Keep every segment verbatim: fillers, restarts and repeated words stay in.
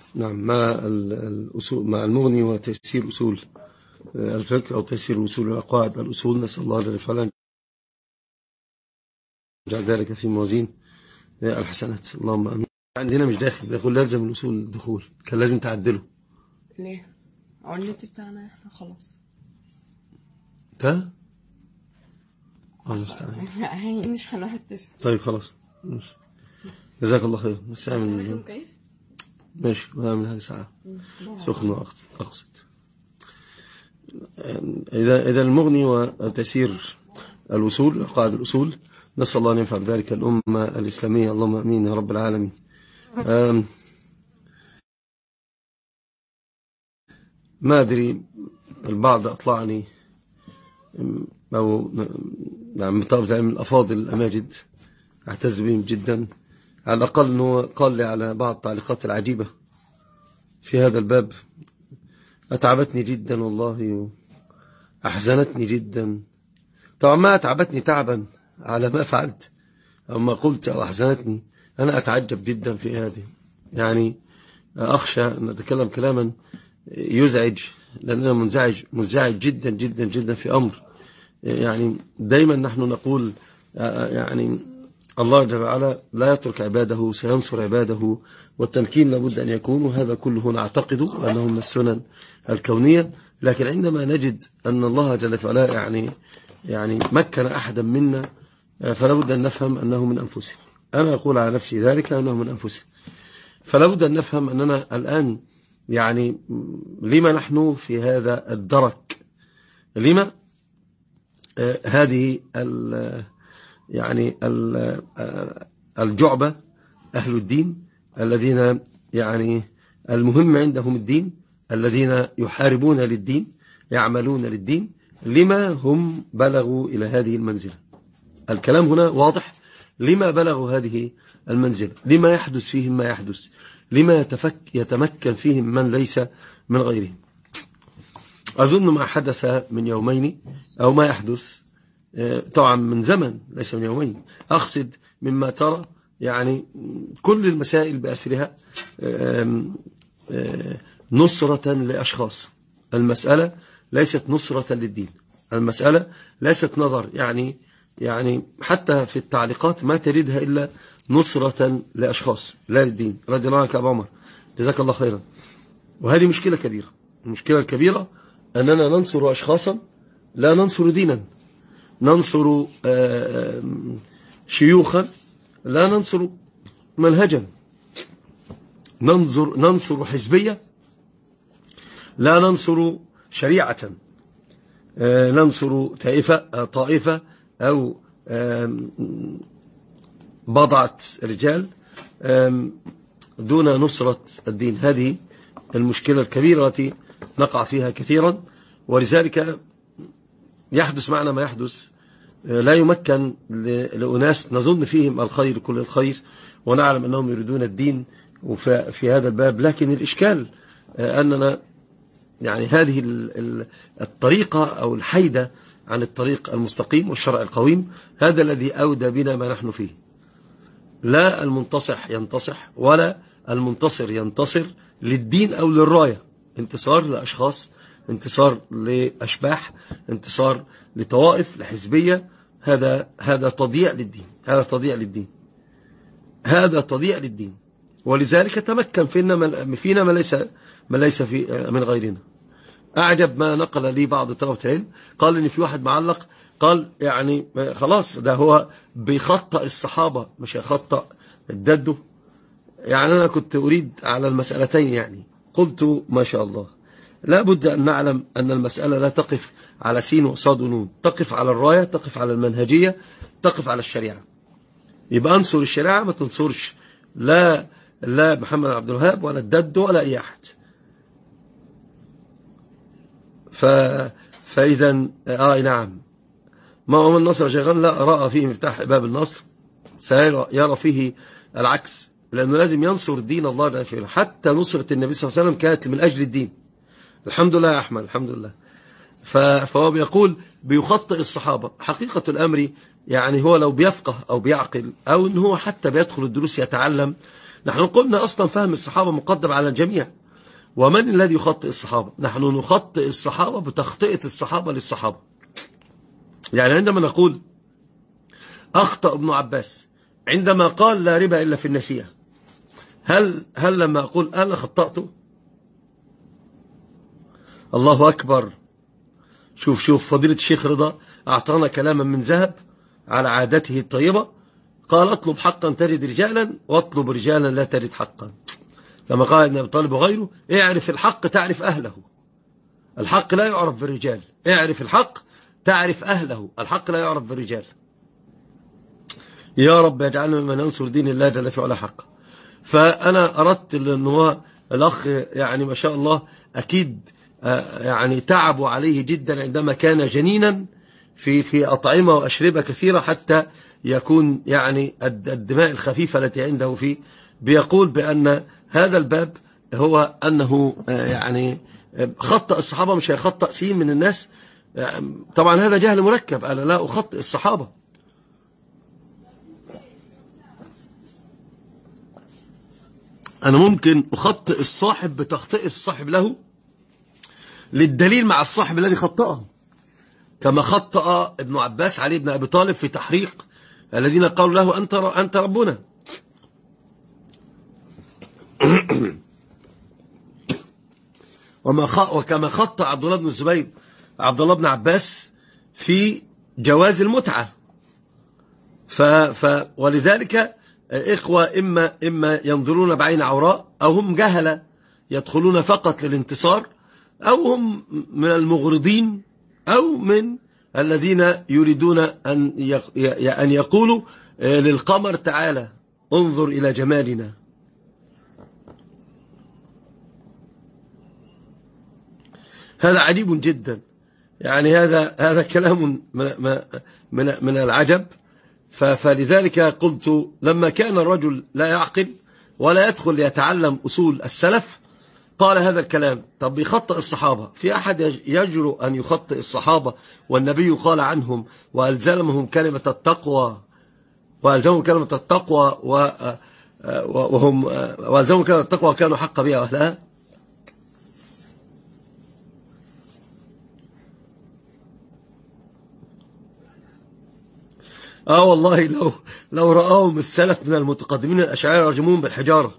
نعم، مع الأصول، مع المغني وتيسير أصول الفكر أو تيسير أصول العقائد الأصول. نسأل الله جل وعلا جعل ذلك في موازين الحسنات، اللهم آمين. عندنا مش داخل يقول لازم الأصول الدخول، كان لازم تعدله. ليه؟ أو النت بتاعنا احنا خلاص ده مش هنروح تسعة. طيب خلاص ماشي، جزاك الله خير. بس اعمل كيف ماشي ونعمل هذه ساعة سخنة أقصد. إذا إذا المغني وتيسير الوصول، قاعدة الأصول، نسأل الله أن ينفع بذلك الأمة الإسلامية، اللهم آمين يا رب العالمين. ما أدري، البعض أطلعني أو من طلبة العلم الأفاضل الأماجد، أعتز بهم جدا. على الأقل أنه قال لي على بعض التعليقات العجيبة في هذا الباب، أتعبتني جدا والله، أحزنتني جدا. طبعا ما أتعبتني تعبا على ما فعلت أو ما قلت أو أحزنتني، أنا أتعجب جدا في هذه. يعني أخشى أن أتكلم كلاما يزعج، لأن أنا منزعج منزعج جدا جدا جدا في أمر. يعني دايما نحن نقول يعني الله جل وعلا لا يترك عباده، سينصر عباده، والتمكين لابد أن يكون، وهذا كله نعتقد أنه من السنن الكونية. لكن عندما نجد أن الله جل وعلا يعني يعني مكن أحدا منا، فلا بد أن نفهم أنه من أنفسه. أنا أقول على نفسي ذلك أنه من أنفسه، فلا بد أن نفهم أننا الآن يعني لما نحن في هذا الدرك، لما آه هذه ال يعني ال الجعبة أهل الدين الذين يعني المهم عندهم الدين، الذين يحاربون للدين، يعملون للدين، لما هم بلغوا إلى هذه المنزلة. الكلام هنا واضح، لما بلغوا هذه المنزلة، لما يحدث فيهم ما يحدث، لما يتفك يتمكن فيهم من ليس من غيرهم. أظن ما حدث من يومين أو ما يحدث طبعا من زمن، ليس من يومين، أقصد مما ترى يعني كل المسائل بأسرها نصرة لأشخاص. المسألة ليست نصرة للدين، المسألة ليست نظر، يعني يعني حتى في التعليقات ما تريدها إلا نصرة لأشخاص لا للدين. رضي الله عنك يا أبو عمر، جزاك الله خيرا. وهذه مشكلة كبيرة. المشكلة الكبيرة أننا ننصر أشخاصا لا ننصر دينا، ننصر شيوخا لا ننصر منهجا، ننصر ننصر حزبية لا ننصر شريعة، ننصر طائفة طائفة أو بضعة رجال دون نصرة الدين. هذه المشكلة الكبيرة التي نقع فيها كثيرا، ولذلك يحدث معنا ما يحدث. لا يمكن لأناس نظن فيهم الخير كل الخير، ونعلم أنهم يريدون الدين في هذا الباب، لكن الإشكال أننا يعني هذه الطريقة أو الحيدة عن الطريق المستقيم والشرع القويم، هذا الذي أودى بنا ما نحن فيه. لا المنتصح ينتصح ولا المنتصر ينتصر للدين أو للراية، انتصار لأشخاص، انتصار لأشباح، انتصار لطوائف، لحزبية. هذا هذا تضييع للدين، هذا تضييع للدين، هذا تضييع للدين. ولذلك تمكن فينا فينا ما ليس ما ليس في من غيرنا. أعجب ما نقل لي بعض طلبة العلم، قال إن في واحد معلق قال يعني خلاص ده هو بيخطئ الصحابة مش يخطئ الددو. يعني أنا كنت أريد على المسألتين، يعني قلت ما شاء الله، لا بد أن نعلم أن المسألة لا تقف على سين وصاد ونون، تقف على الراية، تقف على المنهجية، تقف على الشريعة. يبقى انصر الشريعة، ما تنصرش لا لا محمد عبد الوهاب ولا الدد ولا أي أحد. ف... فإذا آه نعم، ما هو من نصر شيخان لا رأى فيه مفتاح باب النصر، سيرى فيه العكس، لأنه لازم ينصر دين الله جل وعلا. حتى نصرة النبي صلى الله عليه وسلم كانت من أجل الدين. الحمد لله يا أحمد، الحمد لله. فهو بيقول بيخطئ الصحابة. حقيقة الأمر يعني هو لو بيفقه أو بيعقل، أو إن هو حتى بيدخل الدروس يتعلم، نحن قلنا أصلا فهم الصحابة مقدم على الجميع. ومن الذي يخطئ الصحابة؟ نحن نخطئ الصحابة بتخطئة الصحابة للصحابة. يعني عندما نقول أخطأ ابن عباس عندما قال لا ربا إلا في النسيئة، هل هل لما أقول أنا خطأته؟ الله أكبر. شوف شوف فضيلة الشيخ رضا أعطانا كلاما من ذهب على عادته الطيبة، قال اطلب حقا تجد رجالا واطلب رجالا لا تجد حقا. كما قال ابن أبي طالب وغيره: اعرف الحق تعرف أهله. الحق لا يعرف بالرجال. اعرف الحق تعرف أهله. الحق لا يعرف بالرجال. يا رب يجعلنا ممن ينصر دين الله جل في علا حقا. فأنا أردت أن هو الأخ يعني ما شاء الله أكيد يعني تعبوا عليه جدا عندما كان جنينا في في أطعمة وأشربة كثيرة حتى يكون يعني الدماء الخفيفة التي عنده فيه. بيقول بأن هذا الباب هو أنه يعني خطأ الصحابة، مش هيخطأ سين من الناس. طبعا هذا جهل مركب، أنا لا أخطئ الصحابة. أنا ممكن أخطئ الصاحب بتخطئ الصاحب له للدليل مع الصاحب الذي خطأه، كما خطأ ابن عباس علي بن أبي طالب في تحريق الذين قالوا له أنت أنت ربنا. وكما خطأ عبد الله بن الزبير عبد الله بن عباس في جواز المتعة. ف ف ولذلك إخوة إما إما ينظرون بعين عوراء، أو هم جهلة يدخلون فقط للانتصار، أو هم من المغرضين، أو من الذين يريدون أن أن يقولوا للقمر تعالى انظر إلى جمالنا. هذا عجيب جدا. يعني هذا هذا كلام من من العجب. فلذلك قلت لما كان الرجل لا يعقل ولا يدخل ليتعلم أصول السلف قال هذا الكلام. طب يخطئ الصحابة، في أحد يجرؤ أن يخطئ الصحابة والنبي قال عنهم وألزمهم كلمة التقوى وألزمهم كلمة التقوى وهم وألزمهم كلمة التقوى وكانوا حق بها أهلها؟ آه والله لو لو رآهم السلف من المتقدمين الأشاعرة رجموهم بالحجارة.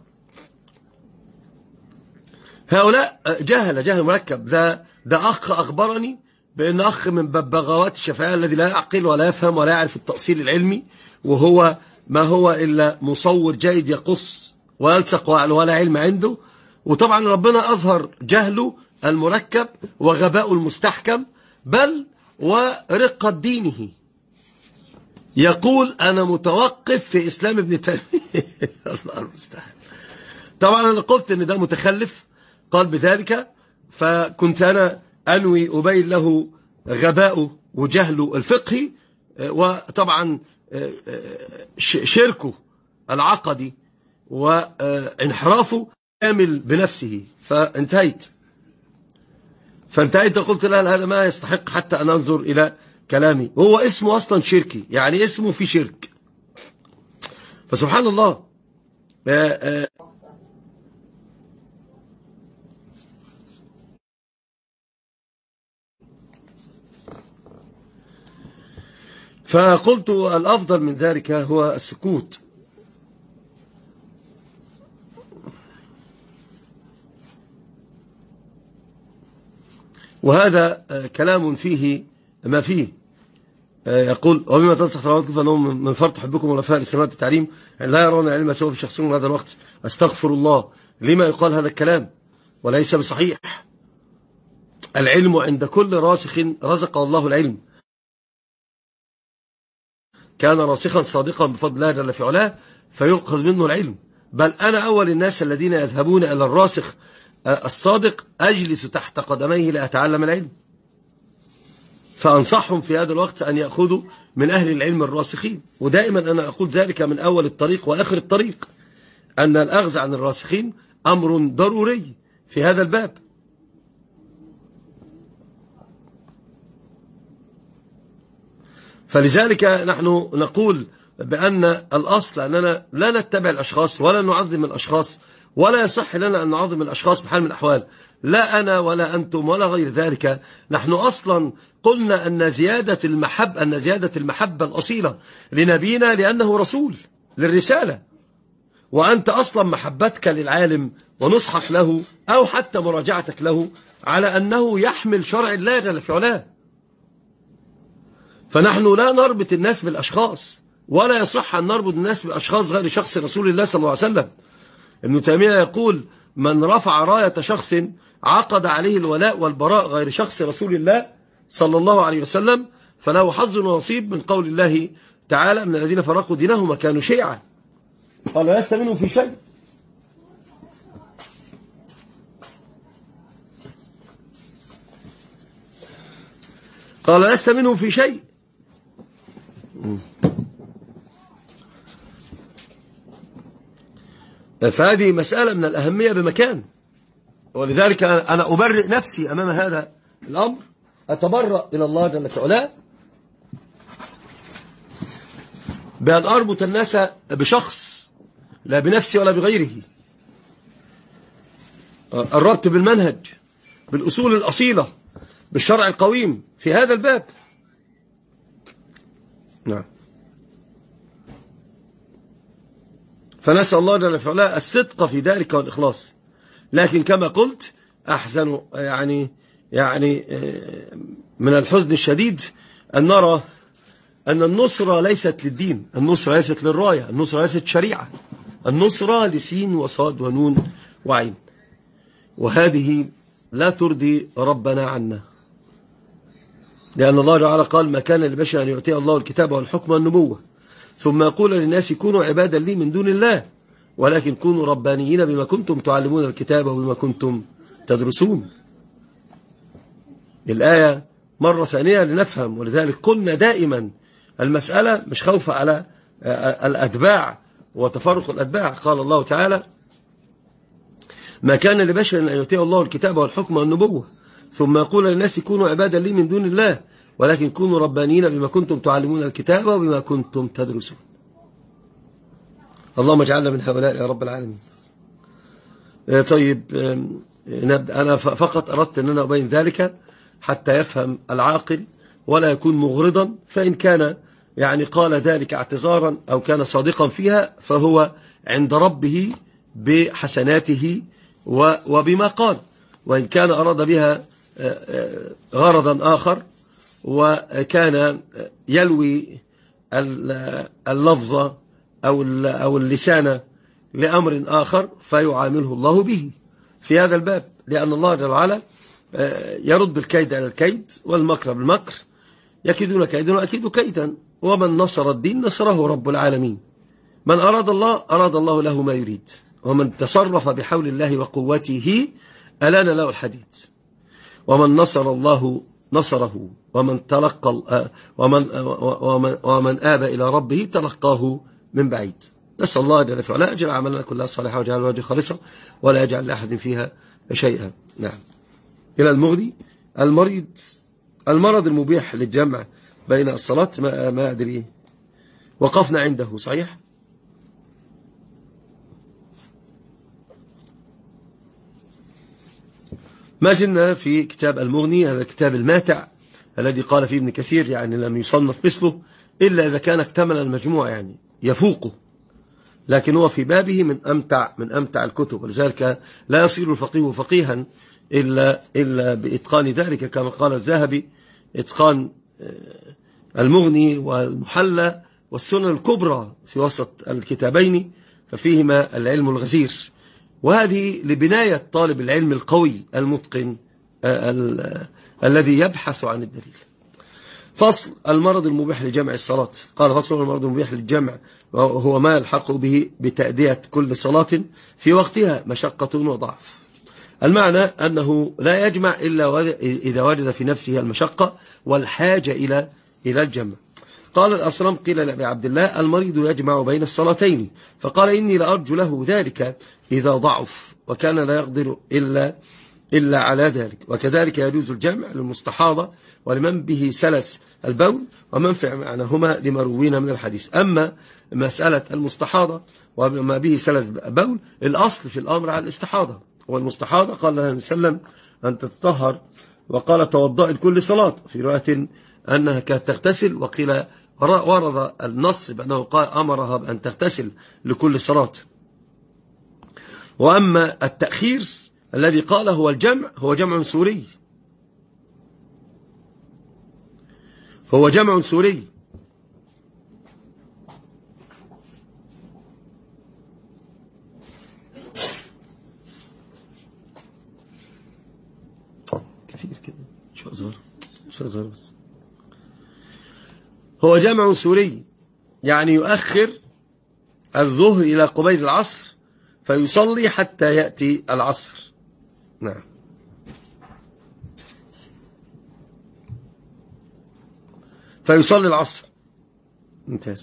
هؤلاء جهل جهل مركب. ده ده أخ أخبرني بأن أخ من ببغاوات الشافعية الذي لا يعقل ولا يفهم ولا يعرف التأصيل العلمي، وهو ما هو إلا مصور جيد يقص ويلصق ولا علم عنده. وطبعا ربنا أظهر جهله المركب وغباء المستحكم بل ورقة دينه. يقول أنا متوقف في إسلام ابن تيمية. الله المستعان. طبعا أنا قلت أن ده متخلف قال بذلك، فكنت أنا أنوي أبين له غباءه وجهله الفقهي وطبعا شركه العقدي وانحرافه كامل بنفسه. فانتهيت فانتهيت قلت لا هذا ما يستحق حتى أن أنظر إلى كلامي. هو اسمه أصلا شركي، يعني اسمه في شرك. فسبحان الله. فقلت الأفضل من ذلك هو السكوت. وهذا كلام فيه ما فيه. يقول وبما تنسخ رواتكم فانهم من فرط حبكم ولفاء الاستماعات التعليم لا يرون العلم سوى في شخصهم هذا الوقت. استغفر الله. لما يقال هذا الكلام وليس بصحيح؟ العلم عند كل راسخ رزقه الله العلم، كان راسخا صادقا بفضل الله جل في علاه فيؤخذ منه العلم. بل أنا أول الناس الذين يذهبون إلى الراسخ الصادق أجلس تحت قدميه لأتعلم العلم. فأنصحهم في هذا الوقت أن يأخذوا من أهل العلم الراسخين. ودائما أنا أقول ذلك من أول الطريق وآخر الطريق، أن الأخذ عن الراسخين أمر ضروري في هذا الباب. فلذلك نحن نقول بأن الأصل أننا لا نتبع الأشخاص ولا نعظم الأشخاص، ولا يصح لنا أن نعظم الأشخاص بحال من الأحوال، لا أنا ولا أنتم ولا غير ذلك. نحن أصلا قلنا أن زيادة المحبة أن زيادة المحبة الأصيلة لنبينا لأنه رسول للرسالة، وأنت أصلا محبتك للعالم ونصحك له أو حتى مراجعتك له على أنه يحمل شرع الله جل في علاه. فنحن لا نربط الناس بالأشخاص، ولا يصح أن نربط الناس بأشخاص غير شخص رسول الله صلى الله عليه وسلم. ابن تيمية يقول: من رفع راية شخص عقد عليه الولاء والبراء غير شخص رسول الله صلى الله عليه وسلم فله حظ ونصيب من قول الله تعالى: من الذين فرقوا دينهم وكانوا شيعا. قال: لست منهم في شيء. قال: لست منهم في شيء. فهذه مسألة من الأهمية بمكان، ولذلك أنا أبرئ نفسي أمام هذا الأمر، أتبرأ إلى الله جل وعلا بأن أربط الناس بشخص لا بنفسي ولا بغيره. الربط بالمنهج، بالأصول الأصيلة، بالشرع القويم في هذا الباب. نعم. فنسأل الله جل وعلا الصدق في ذلك والإخلاص. لكن كما قلت أحزن يعني يعني من الحزن الشديد أن نرى أن النصرة ليست للدين، النصرة ليست للراية، النصرة ليست شريعة، النصرة لسين وصاد ونون وعين، وهذه لا ترضي ربنا عنا، لأن الله تعالى قال: ما كان لبشر أن يؤتيه الله الكتاب والحكم والنبوة ثم يقول للناس كونوا عبادا لي من دون الله ولكن كونوا ربانيين بما كنتم تعلمون الكتاب وبما كنتم تدرسون. الآية مرة ثانية لنفهم، ولذلك قلنا دائما المسألة مش خوف على الأتباع وتفرق الأتباع. قال الله تعالى: ما كان لبشر أن يؤتيه الله الكتاب والحكم والنبوة ثم يقول للناس كونوا عبادا لي من دون الله ولكن كونوا ربانيين بما كنتم تعلمون الكتاب وبما كنتم تدرسون. اللهم اجعلنا من هؤلاء يا رب العالمين. طيب، نبدأ. أنا فقط أردت أن أنا أبين ذلك حتى يفهم العاقل ولا يكون مغرضا، فإن كان يعني قال ذلك اعتذارا أو كان صادقا فيها فهو عند ربه بحسناته وبما قال، وإن كان أراد بها غرضا آخر وكان يلوي اللفظ أو أو اللسان لأمر آخر فيعامله الله به في هذا الباب، لأن الله جل وعلا يرد الكيد على الكيد والمكر بالمكر، يكيدون كيدا وأكيد كيدا، ومن نصر الدين نصره رب العالمين. من أراد الله أراد الله له ما يريد، ومن تصرف بحول الله وقوته ألان له الحديد، ومن نصر الله نصره، ومن تلقى ومن ومن, ومن آب إلى ربه تلقاه من بعيد. نسأل الله جل وعلا أجعل عملنا كلها صالحة وجعل وجه خالصة ولا يجعل لأحد فيها شيئا. نعم. إلى المغني. المريض المرض المبيح للجمع بين الصلاة، ما, ما أدري وقفنا عنده صحيح. ما زلنا في كتاب المغني، هذا الكتاب الماتع الذي قال فيه ابن كثير يعني لم يصنف مثله إلا إذا كان اكتمل المجموع، يعني يفوقه، لكن هو في بابه من أمتع من أمتع الكتب، ولذلك لا يصير الفقيه فقيها إلا إلا بإتقان ذلك، كما قال الذهبي: إتقان المغني والمحلى والسنن الكبرى في وسط الكتابين ففيهما العلم الغزير. وهذه لبناية طالب العلم القوي المتقن الذي يبحث عن الدليل. فصل المرض المبيح لجمع الصلاة. قال: فصل المرض المبيح للجمع وهو ما يلحق به بتأدية كل صلاة في وقتها مشقة وضعف. المعنى أنه لا يجمع إلا إذا وجد في نفسه المشقة والحاجة إلى إلى الجمع. قال الأصرم: قيل لأبي عبد الله: المريض يجمع بين الصلاتين، فقال: إني لأرجو له ذلك إذا ضعف وكان لا يقدر إلا إلا على ذلك. وكذلك يجوز الجمع للمستحاضة ولمن به سلس البول ومنفع معناهما لما روينا من الحديث. أما مسألة المستحاضة وما به سلس بول الأصل في الأمر على الاستحاضة، والمستحاضة قال الله عليه وسلم أن تتطهر، وقال توضأ لكل صلاة، في رواية أنها كانت تغتسل، وقيل ورد النص بأنه قال أمرها بأن تغتسل لكل صلاة. وأما التأخير الذي قال هو الجمع، هو جمع سوري، هو جمع سوري. كثير كده شو أظهر شو أظهر بس هو جمع سوري، يعني يؤخر الظهر إلى قبيل العصر فيصلي حتى يأتي العصر. نعم. فيصلي العصر. ممتاز.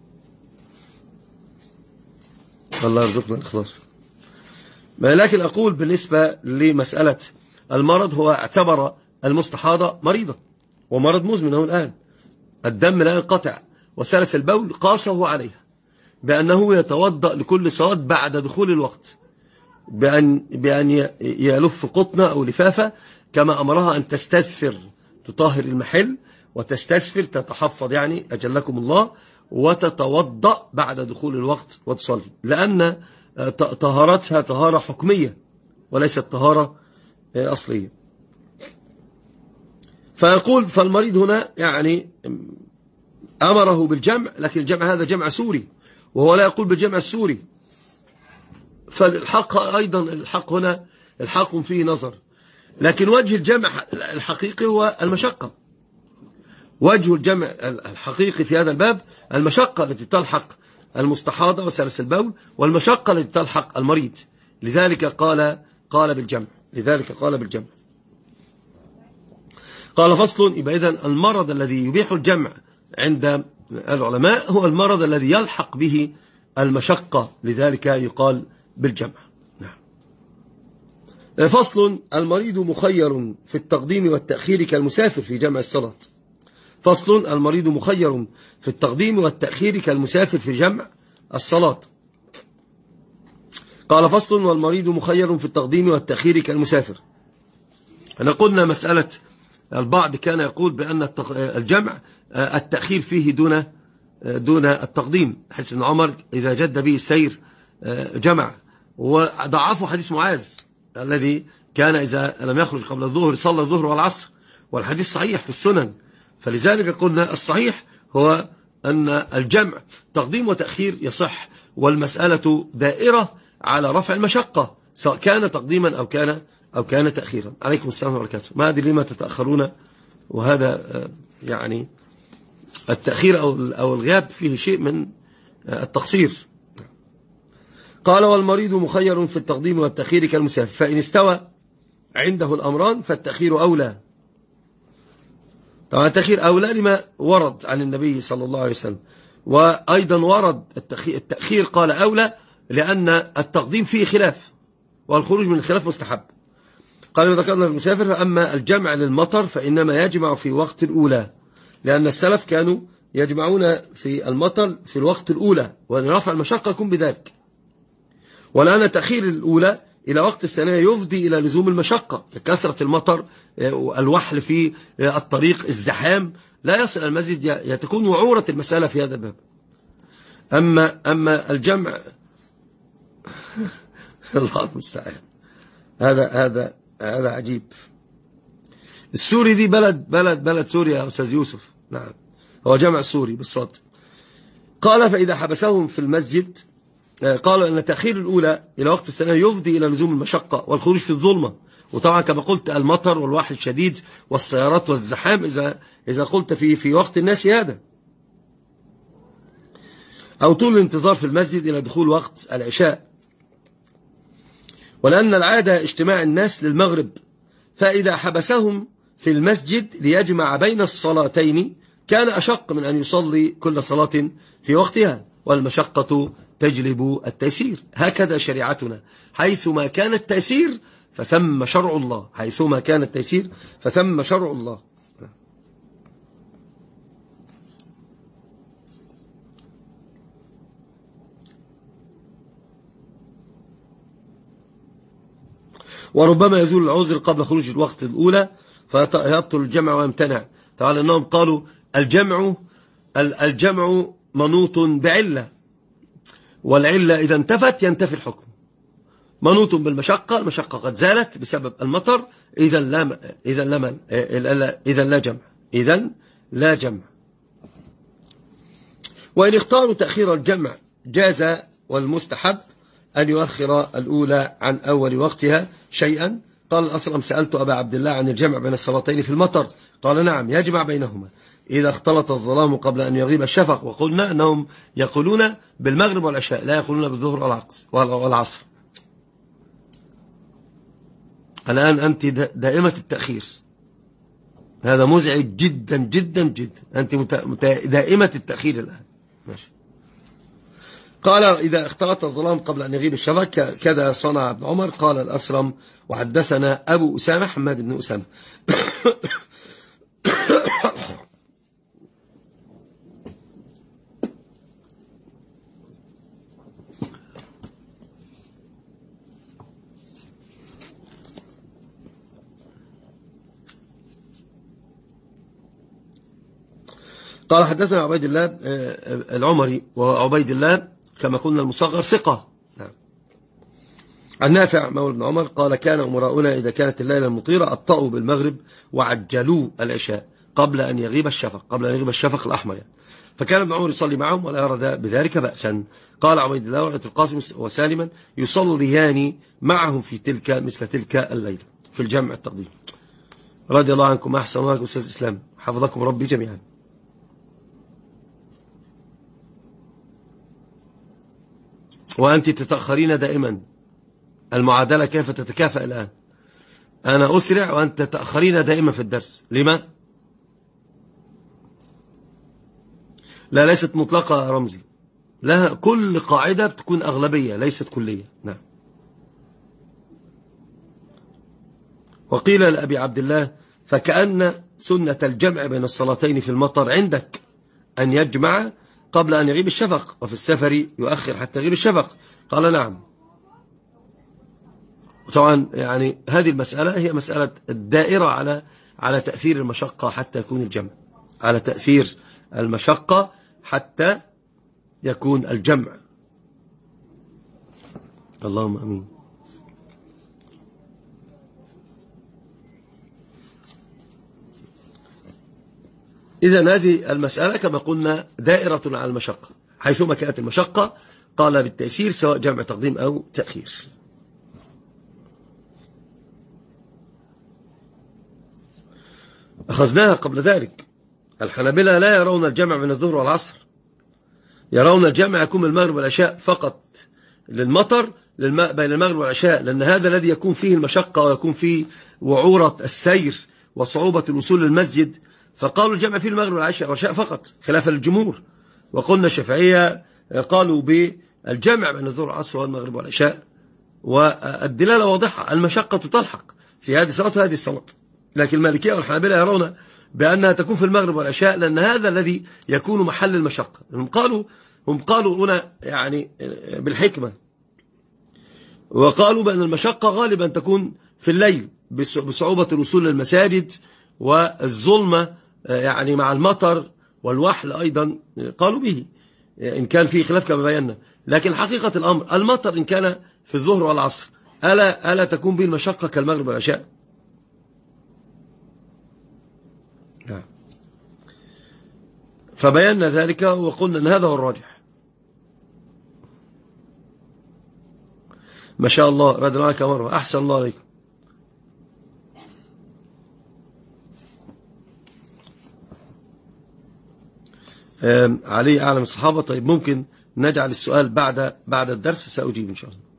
الله يرزقنا الإخلاص. لكن أقول بالنسبة لمسألة المرض، هو اعتبر المستحاضة مريضة ومرض مزمن هو الآن، الدم لا ينقطع، وسلس البول قاسه عليها بأنه يتوضأ لكل صلاة بعد دخول الوقت، بأن, بأن يلف قطنة أو لفافة، كما أمرها أن تستثفر تطهر المحل وتستثفر تتحفظ يعني أجلكم الله، وتتوضأ بعد دخول الوقت وتصلي، لأن طهارتها طهارة حكمية وليست طهارة أصلية. فيقول فالمريض هنا يعني أمره بالجمع، لكن الجمع هذا جمع سوري، وهو لا يقول بالجمع السوري. فالحق أيضا الحق هنا الحق فيه نظر، لكن وجه الجمع الحقيقي هو المشقة. وجه الجمع الحقيقي في هذا الباب المشقة التي تلحق المستحاضة وسلس البول، والمشقة التي تلحق المريض، لذلك قال قال بالجمع لذلك قال بالجمع. قال فصل. يبقى إذن المرض الذي يبيح الجمع عند العلماء هو المرض الذي يلحق به المشقة، لذلك يقال بالجمع. نعم. فصل. المريض مخير في التقديم والتأخير كالمسافر في جمع الصلاة. فصل. المريض مخير في التقديم والتأخير كالمسافر في جمع الصلاة. قال فصل. والمريض مخير في التقديم والتأخير كالمسافر. أنا قلنا مسألة البعض كان يقول بأن الجمع التأخير فيه دون دون التقديم، حيث ابن عمر إذا جد به السير جمع، وضعفوا حديث معاذ الذي كان إذا لم يخرج قبل الظهر صلى الظهر والعصر، والحديث صحيح في السنن. فلذلك قلنا الصحيح هو أن الجمع تقديم وتأخير يصح، والمسألة دائرة على رفع المشقة سواء كان تقديما أو كان أو كان تأخيرا. عليكم السلام وبركاته. ما أدري لما تتأخرون، وهذا يعني التأخير أو أو الغياب فيه شيء من التقصير. قال والمريض مخير في التقديم والتأخير كالمسافر، فإن استوى عنده الأمران فالتأخير أولى. طبعا التأخير أولى لما ورد عن النبي صلى الله عليه وسلم، وأيضا ورد التأخير قال أولى لأن التقديم فيه خلاف، والخروج من الخلاف مستحب. قال وذكرنا في المسافر. فأما الجمع للمطر فإنما يجمع في وقت الأولى، لأن السلف كانوا يجمعون في المطر في الوقت الأولى، ورفع المشقة يكون بذلك. ولأن تأخير الأولى إلى وقت الثانية يفضي إلى لزوم المشقة، كثرة المطر، الوحل في الطريق، الزحام، لا يصل المسجد، تكون وعورة المسألة في هذا الباب. أما أما الجمع الله المستعان، هذا هذا هذا عجيب. السوري دي بلد بلد بلد سوريا يا أستاذ يوسف. نعم، هو جمع سوري بالصوت. قال فإذا حبسهم في المسجد، قالوا أن تأخير الأولى إلى وقت الثانية يفضي إلى لزوم المشقة والخروج في الظلمة، وطبعا كما قلت المطر والوحل الشديد والسيارات والزحام إذا إذا قلت في في وقت الناس هذا، أو طول الانتظار في المسجد إلى دخول وقت العشاء. ولأن العادة اجتماع الناس للمغرب، فإذا حبسهم في المسجد ليجمع بين الصلاتين كان أشق من أن يصلي كل صلاة في وقتها، والمشقة تجلب التيسير. هكذا شريعتنا، حيث ما كان التيسير فثم شرع الله، حيثما كان التيسير فثم شرع الله. وربما يزول العذر قبل خروج الوقت الأولى فيبطل الجمع ويمتنع. طبعا أنهم قالوا الجمع الجمع منوط بعلة، والعلة إذا انتفت ينتفي الحكم. منوط بالمشقة، المشقة قد زالت بسبب المطر، إذا لا إذا لا إذا لا جمع إذا لا جمع. وإن اختاروا تأخير الجمع جاز، والمستحب أن يؤخر الأولى عن أول وقتها شيئا. قال الأثرم: سألت أبا عبد الله عن الجمع بين الصلاتين في المطر، قال: نعم، يجمع بينهما إذا اختلط الظلام قبل أن يغيب الشفق. وقلنا أنهم يقولون بالمغرب والعشاء، لا يقولون بالظهر والعصر. الآن أنت دائمة التأخير، هذا مزعج جدا جدا جدا، أنت دائمة التأخير الآن. ماشي. قال: إذا اختلط الظلام قبل أن يغيب الشفق كذا صنع ابن عمر. قال الأسرم: وحدثنا أبو أسامة حماد بن أسامة قال حدثنا عبيد الله العمري، وعبيد الله كما قلنا المصغر ثقة. نعم. النافع مولى ابن عمر قال: كان أمراؤنا إذا كانت الليلة المطيرة أبطأوا بالمغرب وعجلوا العشاء قبل أن يغيب الشفق، قبل أن يغيب الشفق الأحمر يعني. فكان ابن عمر يصلي معهم ولا يرى بذلك بأسا. قال عبيد الله: ورأيت القاسم وسالما يصليان معهم في تلك مثل تلك الليلة في الجمع التقديم. رضي الله عنكم، أحسن الله أستاذ الإسلام، حفظكم ربي جميعا. وأنت تتأخرين دائما، المعادلة كيف تتكافئ الآن؟ أنا أسرع وأنت تتأخرين دائما في الدرس، لما؟ لا، ليست مطلقة يا رمزي، لها كل قاعدة بتكون أغلبية ليست كلية. نعم. وقيل لأبي عبد الله: فكأن سنة الجمع بين الصلاتين في المطر عندك أن يجمع قبل أن يغيب الشفق، وفي السفر يؤخر حتى يغيب الشفق. قال: نعم. طبعا يعني هذه المسألة هي مسألة الدائرة على على تأثير المشقة حتى يكون الجمع، على تأثير المشقة حتى يكون الجمع. اللهم أمين. إذن هذه المسألة كما قلنا دائرة على المشقة، حيثما كانت المشقة قال بالتأثير سواء جمع تقديم أو تأخير. أخذناها قبل ذلك. الحنابلة لا يرون الجمع من الظهر والعصر، يرون الجمع يكون من المغرب والعشاء فقط للمطر بين المغرب والعشاء، لأن هذا الذي يكون فيه المشقة ويكون فيه وعورة السير وصعوبة الوصول للمسجد، فقالوا الجمع فيه المغرب والعشاء فقط خلافا للجمهور. وقلنا الشافعية قالوا بالجمع بين الظهر والعصر والمغرب والعشاء، والدلالة واضحة، المشقة تلحق في هذه الصلاة وهذه الصلاة. لكن المالكية والحنابلة يرون بأنها تكون في المغرب والعشاء، لأن هذا الذي يكون محل المشقة. هم قالوا هم قالوا هنا يعني بالحكمة، وقالوا بأن المشقة غالبا تكون في الليل بصعوبة الوصول للمساجد والظلمة يعني مع المطر والوحل أيضا قالوا به، إن كان فيه خلاف كما بينا. لكن حقيقة الأمر المطر إن كان في الظهر والعصر ألا, ألا تكون به المشقة كالمغرب والعشاء؟ نعم. فبينا ذلك وقلنا أن هذا هو الراجح. ما شاء الله، رضي الله عنك مرة، أحسن الله عليكم. علي أعلم الصحابة. طيب ممكن نجعل السؤال بعد بعد الدرس، سأجيب إن شاء الله.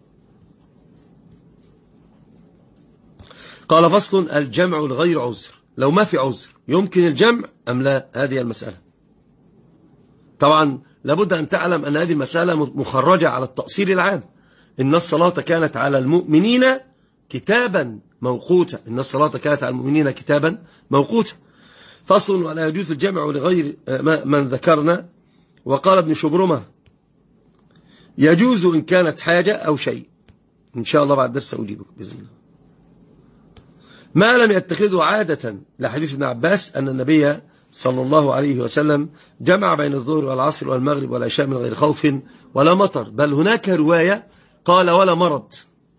قال: فصل: الجمع لغير عذر، لو ما في عذر يمكن الجمع أم لا؟ هذه المسألة. طبعا لابد أن تعلم أن هذه المسألة مخرجة على التأصيل العام، إن الصلاة كانت على المؤمنين كتابا موقوتا، إن الصلاة كانت على المؤمنين كتابا موقوتا. فصل: ولا يجوز الجمع لغير من ذكرنا. وقال ابن شبرمة: يجوز إن كانت حاجة أو شيء. إن شاء الله بعد درس أجيبك بإذن الله. ما لم يتخذه عادة، لحديث ابن عباس أن النبي صلى الله عليه وسلم جمع بين الظهر والعصر والمغرب والعشاء من غير خوف ولا مطر، بل هناك رواية قال ولا مرض.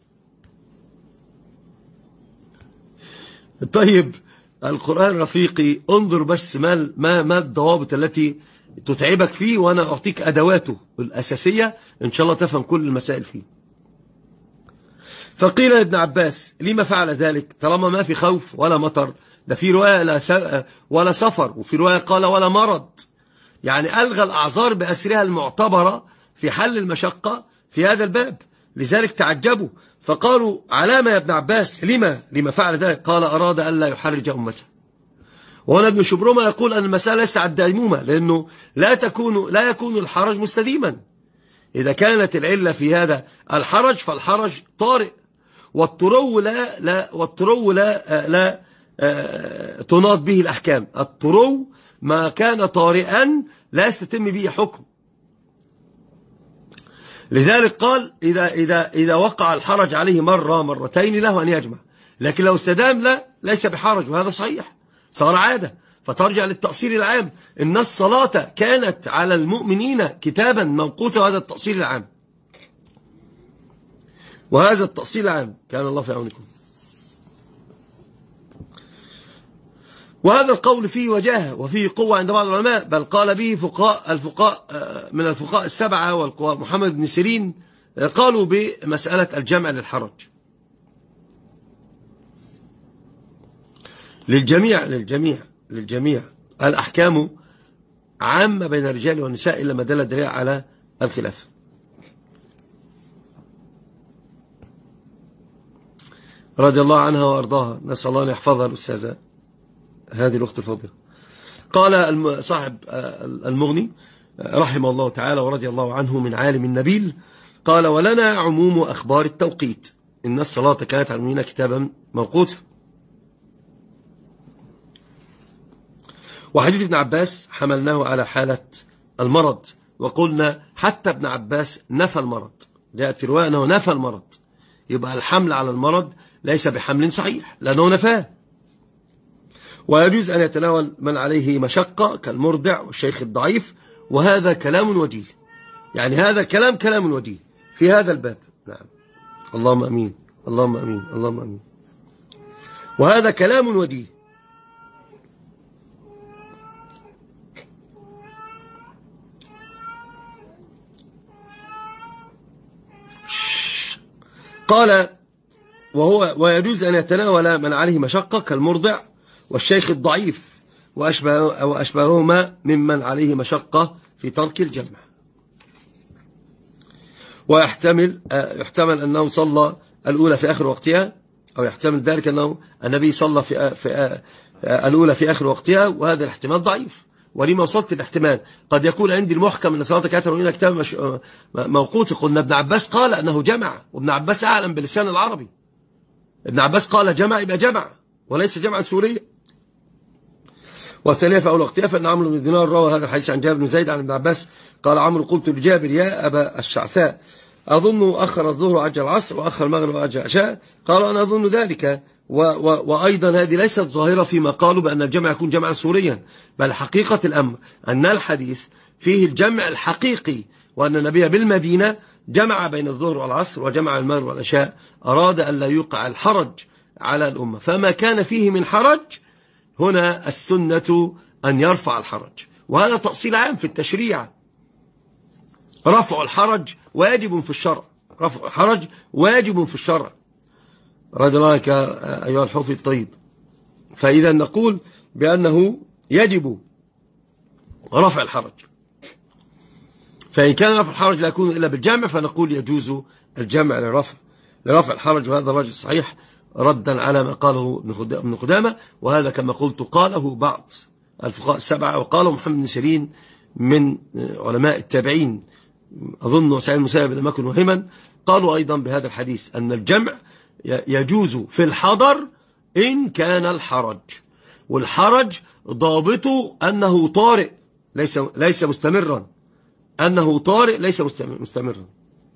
طيب القرآن رفيقي، انظر بس ما ما ما الضوابط التي تتعبك فيه، وأنا أعطيك أدواته الأساسية إن شاء الله تفهم كل المسائل فيه. فقيل لابن عباس: لما فعل ذلك طالما ما في خوف ولا مطر؟ ده في رواية لا ولا سفر، وفي رواية قال ولا مرض، يعني ألغى الأعذار بأسرها المعتبرة في حل المشقة في هذا الباب. لذلك تعجبوا فقالوا: علامة يا ابن عباس، لما لما فعل ذلك؟ قال: أراد أن لا يحرج أمته. وهنا ابن شبرمة يقول أن المسألة ليست على الديمومة، لأنه لا تكون لا يكون الحرج مستديما. إذا كانت العلة في هذا الحرج فالحرج طارئ، والطرو لا لا والطرو لا لا تناط به الأحكام. الطرو ما كان طارئا لا يستتم به حكم. لذلك قال: إذا إذا إذا وقع الحرج عليه مرة مرتين له أن يجمع، لكن لو استدام لا ليس بحرج، وهذا صحيح، صار عادة فترجع للتأصيل العام. إن الصلاة كانت على المؤمنين كتابا موقوتا، وهذا التأصيل العام، وهذا التأصيل العام. كان الله في عونكم. وهذا القول فيه وجاهة وفيه قوة عند بعض العلماء، بل قال به فقهاء الفقهاء من الفقهاء السبعة والقواء محمد بن سيرين، قالوا بمسألة الجمع للحرج للجميع للجميع للجميع الأحكام عامة بين الرجال والنساء إلا ما دل الدليل على الخلاف. رضي الله عنها وأرضاها، نسأل الله أن يحفظها الأستاذة هذه الأخت الفاضلة. قال صاحب المغني رحمه الله تعالى ورضي الله عنه من عالم النبيل، قال: ولنا عموم أخبار التوقيت، إن الصلاة كانت على المؤمنين كتابا موقوتا. وحديث ابن عباس حملناه على حالة المرض، وقلنا حتى ابن عباس نفى المرض، جاءت في رواية أنه نفى المرض، يبقى الحمل على المرض ليس بحمل صحيح لأنه نفاه. ويجوز أن يتناول من عليه مشقة كالمرضع والشيخ الضعيف، وهذا كلام وجيه، يعني هذا كلام كلام وجيه في هذا الباب. نعم، اللهم أمين اللهم أمين اللهم أمين. وهذا كلام وجيه. قال: وهو ويجوز أن يتناول من عليه مشقة كالمرضع والشيخ الضعيف وأشبه وأشبههما ممن عليه مشقة في ترك الجمع. ويحتمل يحتمل أنه صلى الأولى في آخر وقتها، أو يحتمل ذلك أنه النبي صلى في, في الأولى في آخر وقتها، وهذا الاحتمال ضعيف. ولما وصلت الاحتمال قد يكون عندي المحكم أن صلاتك كانت على كتاب مش... موقوت. قلنا ابن عباس قال أنه جمع، وابن عباس أعلم بلسان العربي. ابن عباس قال جمع يبقى جمع وليس جمعا سوريا. والثانية في أول وقتها، فإن عمرو بن دينار روى هذا الحديث عن جابر بن زيد عن ابن عباس قال: عمرو قلت لجابر: يا أبا الشعثاء، أظن أخر الظهر وأجل العصر وأخر المغرب وأجل العشاء؟ قال: أنا أظن ذلك. و و وأيضا هذه ليست ظاهرة فيما قالوا بأن الجمع يكون جمعا سوريا، بل حقيقة الأمر أن الحديث فيه الجمع الحقيقي، وأن النبي بالمدينة جمع بين الظهر والعصر وجمع المغرب والعشاء، أراد أن لا يقع الحرج على الأمة. فما كان فيه من حرج هنا السنة أن يرفع الحرج، وهذا تأصيل عام في التشريع. رفع الحرج واجب في الشرع، رفع الحرج واجب في الشرع. رضي الله عنك أيها الحوفي الطيب. فإذا نقول بأنه يجب رفع الحرج، فإن كان رفع الحرج لا يكون إلا بالجمع فنقول يجوز الجمع لرفع لرفع الحرج، وهذا الرجل صحيح ردا على ما قاله ابن قدامة، وهذا كما قلت قاله بعض الفقهاء السبعة، وقاله محمد بن سيرين من علماء التابعين، أظن سعيد المسيب لم يكن وهما، قالوا أيضا بهذا الحديث أن الجمع يجوز في الحضر إن كان الحرج، والحرج ضابطه أنه طارئ ليس ليس مستمرا، أنه طارئ ليس مستمرا.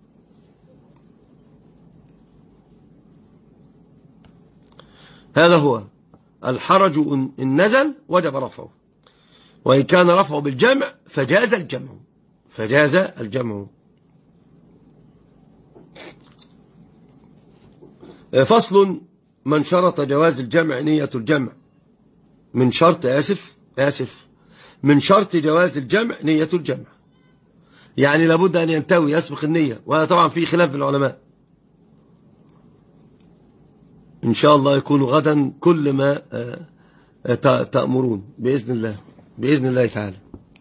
هذا هو الحرج. إن نزل وجب رفعه، وإن كان رفعه بالجمع فجاز الجمع، فجاز الجمع. فصل: من شرط جواز الجمع نية الجمع. من شرط آسف آسف من شرط جواز الجمع نية الجمع، يعني لابد أن ينتوي يسبق النية، وهذا طبعا في خلاف العلماء. إن شاء الله يكون غدا كل ما تأمرون بإذن الله، بإذن الله تعالى.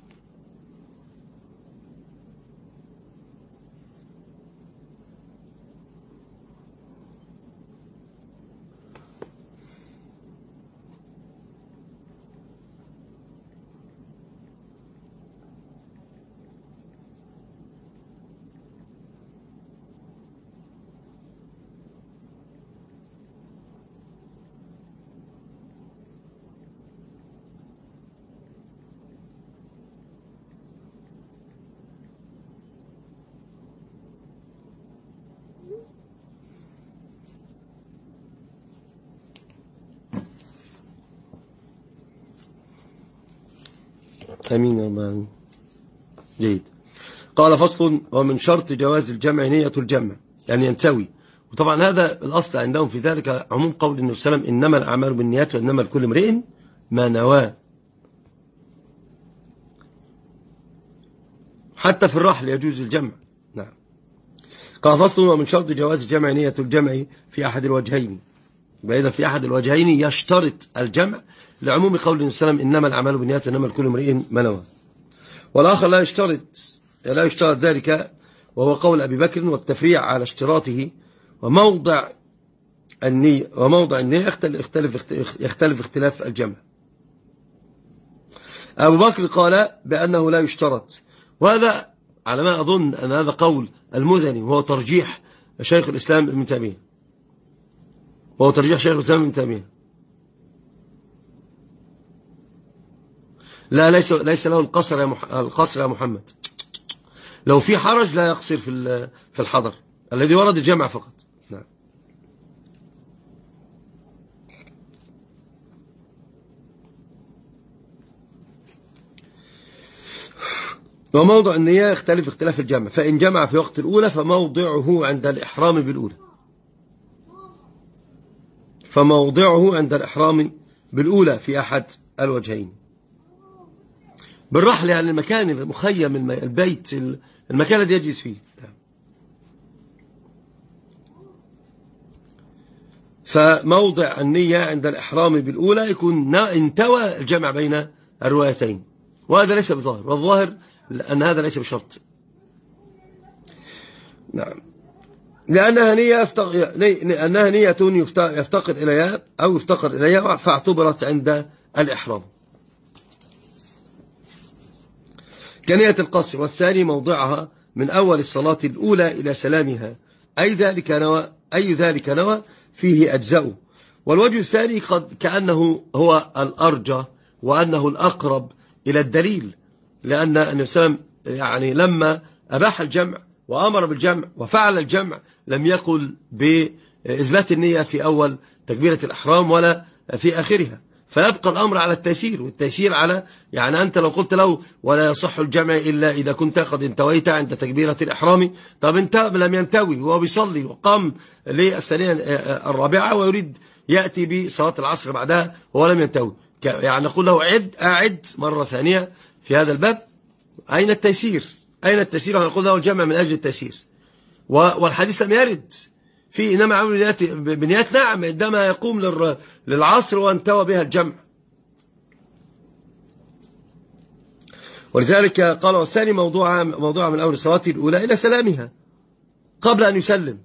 أمين يا رب العالمين. جيد. قال: فصل: ومن شرط جواز الجمع نية الجمع، يعني ينتوي. وطبعا هذا الأصل عندهم في ذلك عموم قول النبي صلى الله عليه وسلم: إنما الأعمال بالنيات وإنما لكل امرئ ما نوى. حتى في الرحل يجوز الجمع. نعم. قال: فصل: ومن شرط جواز الجمع نية الجمع في أحد الوجهين. إذا في أحد الوجهين يشترط الجمع لعموم قول النبي صلى الله عليه وسلم: إنما الأعمال بالنيات وإنما لكل امرئ ما نوى. والآخر لا يشترط لا يشترط ذلك، وهو قول أبي بكر: والتفريع على اشتراطه وموضع النية وموضع النية يختلف يختلف اختلاف الجمع. أبو بكر قال بأنه لا يشترط، وهذا على ما أظن أن هذا قول المزني، وهو ترجيح شيخ الإسلام ابن تيمية وهو ترجيح شيخ الإسلام ابن تيمية. لا ليس ليس له القصر يا مح... القصر يا محمد. لو في حرج لا يقصر في في الحضر، الذي ورد الجمع فقط. نعم. وموضع النية يختلف اختلاف الجمع، فإن جمع في وقت الأولى فموضعه عند الإحرام بالأولى فموضعه عند الإحرام بالأولى في أحد الوجهين. بالرحل يعني المكان المخيم، البيت، المكان الذي يجلس فيه. فموضع النية عند الإحرام بالأولى يكون انتوى الجمع بين الروايتين، وهذا ليس بظاهر، والظاهر أن هذا ليس بشرط. نعم. لأنها نية يفتق... لأنها نية يفتقر إليها أو يفتقر إليها فاعتبرت عند الإحرام كنية القصر. والثاني موضعها من أول الصلاة الأولى إلى سلامها، أي ذلك نوى أي ذلك نوى فيه أجزاء. والوجه الثاني قد كأنه هو الأرجى وأنه الأقرب إلى الدليل، لأن النبي صلى الله عليه وسلم يعني لما أباح الجمع وأمر بالجمع وفعل الجمع لم يقل بإثبات النية في أول تكبيرة الإحرام ولا في آخرها، فيبقى الأمر على التيسير، والتيسير على يعني أنت لو قلت له ولا يصح الجمع إلا إذا كنت قد انتويت عند تكبيرة الإحرام، طب انت لم ينتوي وهو بيصلي وقام للثانية الرابعة ويريد يأتي بصلاة العصر بعدها وهو لم ينتوي، يعني نقول له عد أعد مرة ثانية في هذا الباب. أين التيسير؟ أين التيسير؟ ونقول له الجمع من أجل التيسير، والحديث لم يرد في إنما عمل بنيات. نعم، عندما يقوم للعصر وانتوى بها الجمع. ولذلك قال: والثاني موضوع موضوع من أول الصلاة الأولى إلى سلامها قبل أن يسلم،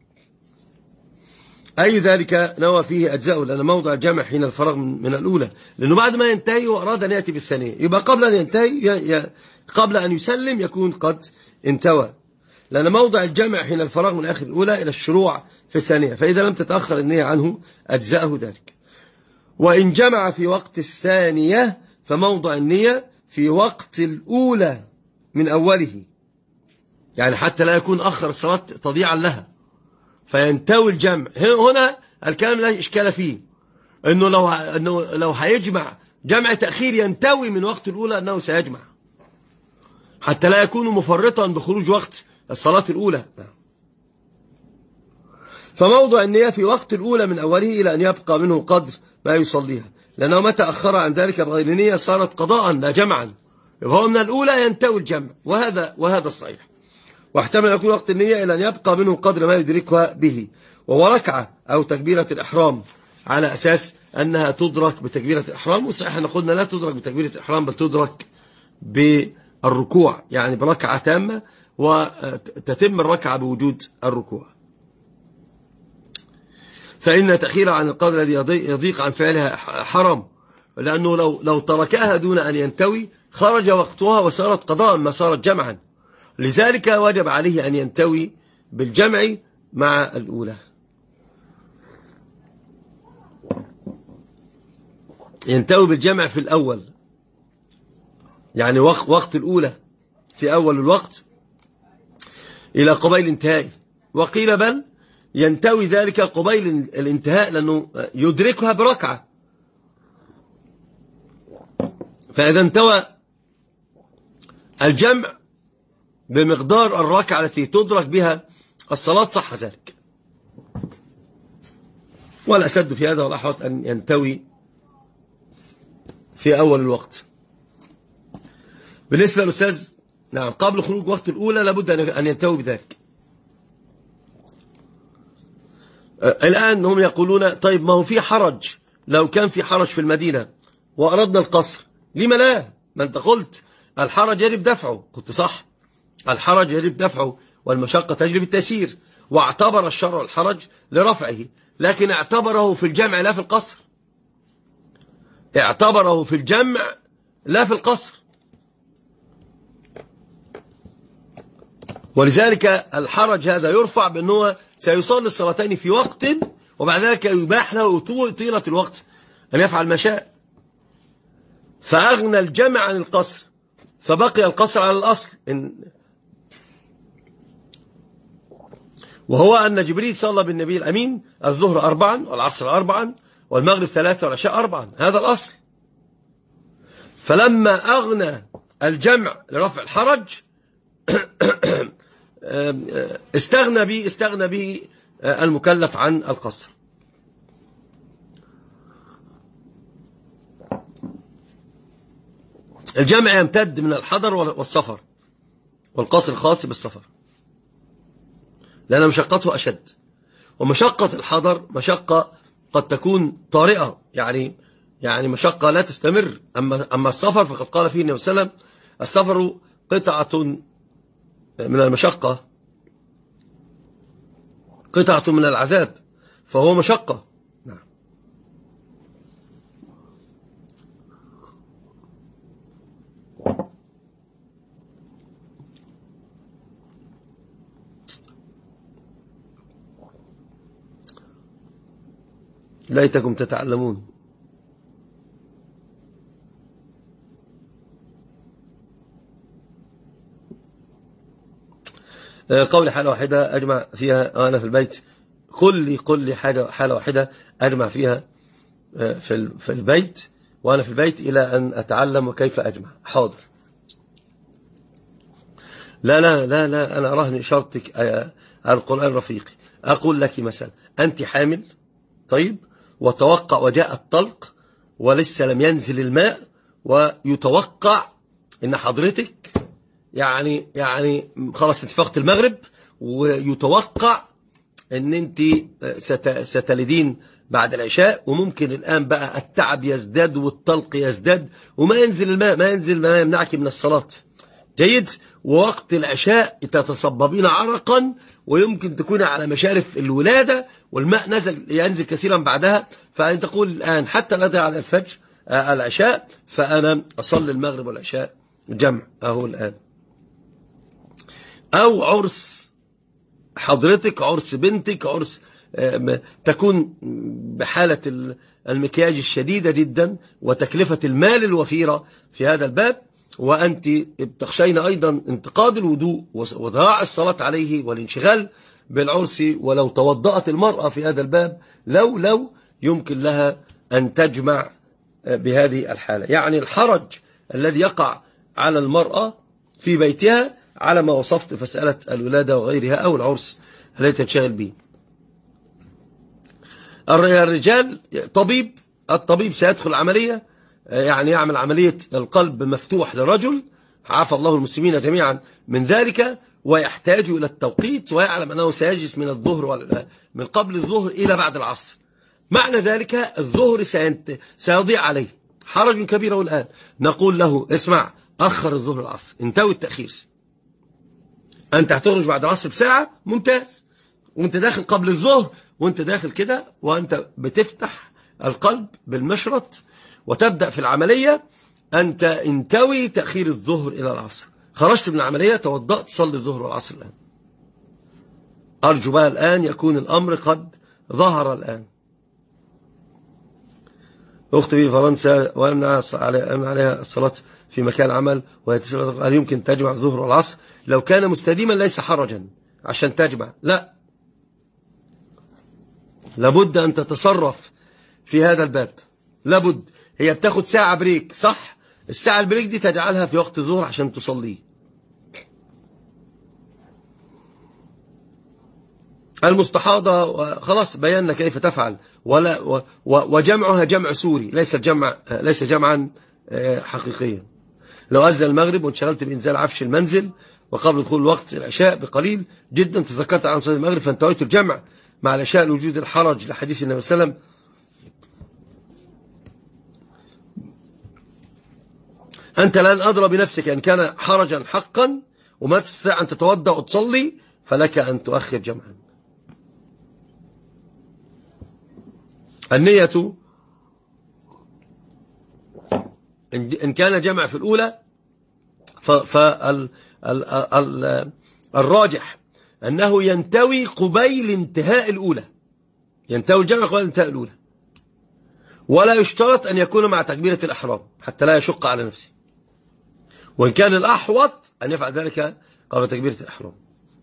أي ذلك نوى فيه أجزاء، لأن موضع الجمع حين الفراغ من الأولى، لأنه بعد ما ينتهي وأراد أن يأتي بالثانية، يبقى قبل أن ينتهي قبل أن يسلم يكون قد انتوى. لأن موضع الجمع حين الفراغ من آخر الأولى إلى الشروع في الثانية، فإذا لم تتأخر النية عنه أجزأه ذلك. وإن جمع في وقت الثانية فموضع النية في وقت الأولى من أوله، يعني حتى لا يكون أخر الصلاة تضيعا لها فينتوي الجمع. هنا الكلام لا إشكال فيه، إنه لو إنه لو هيجمع جمع تأخير ينتوي من وقت الأولى أنه سيجمع، حتى لا يكون مفرطا بخروج وقت الصلاة الأولى. فموضع النية في وقت الأولى من أوله إلى أن يبقى منه قدر ما يصليها، لأنه متى أخر عن ذلك بغير نية صارت قضاء لا جمعا، يبقى هو من الأولى ينتوي الجمع، وهذا وهذا الصحيح. واحتمل أن يكون وقت النية إلى أن يبقى منه قدر ما يدركها به، وهو ركعة أو تكبيرة الإحرام، على أساس أنها تدرك بتكبيرة الإحرام. وصحيح أن قلنا لا تدرك بتكبيرة الإحرام بل تدرك بالركوع، يعني بركعة تامة وتتم الركعة بوجود الركوع. فإن تأخير عن القدر الذي يضيق عن فعلها حرام، لأنه لو لو تركها دون أن ينتوي خرج وقتها وصارت قضاء ما صارت جمعا، لذلك وجب عليه أن ينتوي بالجمع مع الأولى. ينتوي بالجمع في الأول، يعني وقت, وقت الأولى في أول الوقت إلى قبيل انتهاء، وقيل بل ينتوي ذلك قبيل الانتهاء لأنه يدركها بركعة. فإذا انتوى الجمع بمقدار الركعة التي تدرك بها الصلاة صح ذلك. والأسد في هذا والأحوط أن ينتوي في أول الوقت. بالنسبة للأستاذ، نعم، قبل خروج وقت الأولى لابد أن ينتوي بذلك. الآن هم يقولون طيب ما هو في حرج، لو كان في حرج في المدينة وأردنا القصر لما لا؟ ما أنت قلت الحرج يجب دفعه، قلت صح، الحرج يجب دفعه والمشقة تجلب التيسير، واعتبر الشرع الحرج لرفعه، لكن اعتبره في الجمع لا في القصر، اعتبره في الجمع لا في القصر. ولذلك الحرج هذا يرفع بأنه سيصلي الصلاتين في وقت، وبعد ذلك يباح له طيلة الوقت أن يفعل ما شاء، فأغنى الجمع عن القصر، فبقي القصر على الأصل، إن وهو أن جبريل صلى بالنبي الأمين الظهر أربعا والعصر أربعا والمغرب ثلاثة والعشاء أربعا، هذا الأصل. فلما أغنى الجمع لرفع الحرج استغنى به استغنى به المكلف عن القصر. الجمع يمتد من الحضر والسفر، والقصر خاص بالسفر لأن مشقته أشد، ومشقة الحضر مشقة قد تكون طارئة، يعني يعني مشقة لا تستمر. أما أما السفر فقد قال فيه النبي صلى الله عليه وسلم السفر قطعة من المشقة، قطعة من العذاب، فهو مشقة. نعم. ليتكم تتعلمون. قولي حالة واحدة أجمع فيها أنا في البيت، قل لي قل لي حاجة حالة واحدة أجمع فيها في في البيت وأنا في البيت إلى أن أتعلم وكيف أجمع. حاضر. لا لا لا لا أنا أراهن إشارتك على القرآن رفيقي. أقول لك مثلا أنت حامل، طيب، وتوقع وجاء الطلق ولسه لم ينزل الماء، ويتوقع إن حضرتك يعني يعني خلاص انت فقت المغرب، ويتوقع ان انت ستلدين بعد العشاء، وممكن الآن بقى التعب يزداد والطلق يزداد وما ينزل الماء، ما ينزل ما يمنعك من الصلاة. جيد. ووقت العشاء تتصببين عرقا، ويمكن تكون على مشارف الولادة والماء نزل ينزل كثيرا بعدها، فأنت تقول الآن حتى لا تضيع على الفجر العشاء فأنا أصلي المغرب والعشاء جمع أهو الآن. أو عرس حضرتك، عرس بنتك، عرس تكون بحالة المكياج الشديدة جدا وتكلفة المال الوفيرة في هذا الباب، وأنت تخشين أيضا انتقاد الوضوء وضياع الصلاة عليه والانشغال بالعرس. ولو توضأت المرأة في هذا الباب لو لو يمكن لها أن تجمع بهذه الحالة. يعني الحرج الذي يقع على المرأة في بيتها على ما وصفت في مسألة الولادة وغيرها أو العرس التي تنشغل به. الرجال طبيب، الطبيب سيدخل عملية، يعني يعمل عملية القلب مفتوح لرجل، عافى الله المسلمين جميعا من ذلك، ويحتاج إلى التوقيت، ويعلم أنه سيجلس من الظهر من قبل الظهر إلى بعد العصر. معنى ذلك الظهر سيضيع عليه، حرج كبير. الآن نقول له اسمع، أخر الظهر العصر، انتوي التأخير، أنت هتخرج بعد العصر بساعة، ممتاز، وانت داخل قبل الظهر، وانت داخل كده وانت بتفتح القلب بالمشرط وتبدأ في العملية، أنت انتوي تأخير الظهر إلى العصر. خرجت من العملية، توضأت، تصلي الظهر والعصر الآن. أرجو بقى الآن يكون الأمر قد ظهر الآن. أختي في فرنسا ويمنع عليها الصلاة في مكان عمل، هل يمكن تجمع الظهر والعصر؟ لو كان مستديما ليس حرجا عشان تجمع، لا، لابد أن تتصرف في هذا الباب، لابد. هي بتاخد ساعة بريك، صح؟ الساعة البريك دي تجعلها في وقت الظهر عشان تصلي. المستحاضة خلاص بينا كيف تفعل، ولا و وجمعها جمع سوري، ليس جمع ليس جمعا حقيقيا. لو أذن المغرب وانشغلت بإنزال عفش المنزل وقبل دخول وقت العشاء بقليل جدا تذكرت عن صلاة المغرب فانتهيت الجمع مع العشاء لوجود الحرج لحديث النبي صلى الله عليه وسلم. أنت الآن أدرى بنفسك إن كان حرجا حقا وما تستطيع أن تتوضأ وتصلي فلك أن تؤخر جمعا. النية إن كان جمع في الأولى فالراجح أنه ينتوي قبيل انتهاء الأولى، ينتوي الجمع قبيل انتهاء الأولى، ولا يشترط أن يكون مع تكبيرة الإحرام حتى لا يشق على نفسه، وإن كان الأحوط أن يفعل ذلك قبل تكبيرة الإحرام.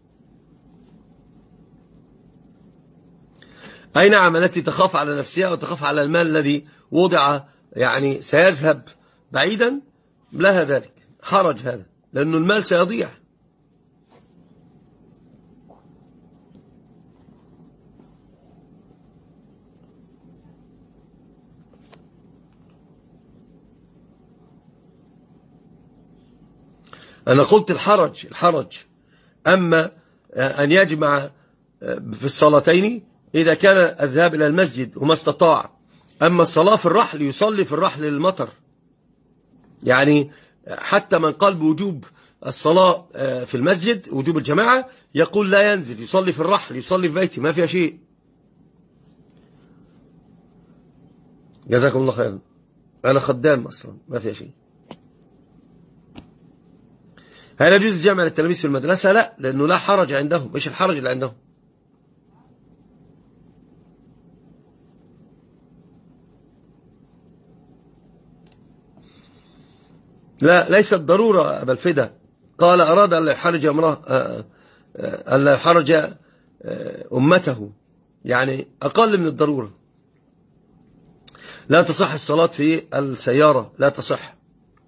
أي نعم، التي تخاف على نفسها وتخاف على المال الذي وضع يعني سيذهب بعيدا لها ذلك حرج هذا، لأنه المال سيضيع. أنا قلت الحرج الحرج أما أن يجمع في الصلاتين إذا كان الذهاب إلى المسجد وما استطاع. أما الصلاة في الرحل يصلي في الرحل للمطر، يعني حتى من قال بوجوب الصلاة في المسجد وجوب الجماعة يقول لا ينزل، يصلي في الرحل، يصلي في بيته، ما فيها شيء. جزاكم الله خيرا. أنا خدام أصلا، ما فيها شيء. هل يجوز الجمع للتلاميذ في المدرسة؟ لا، لأنه لا حرج عندهم. إيش الحرج اللي عندهم؟ لا، ليست ضرورة. أبا الفدا قال أراد أن لا يحرج امرأة، أن لا يحرج أمته، يعني أقل من الضرورة. لا تصح الصلاة في السيارة، لا تصح.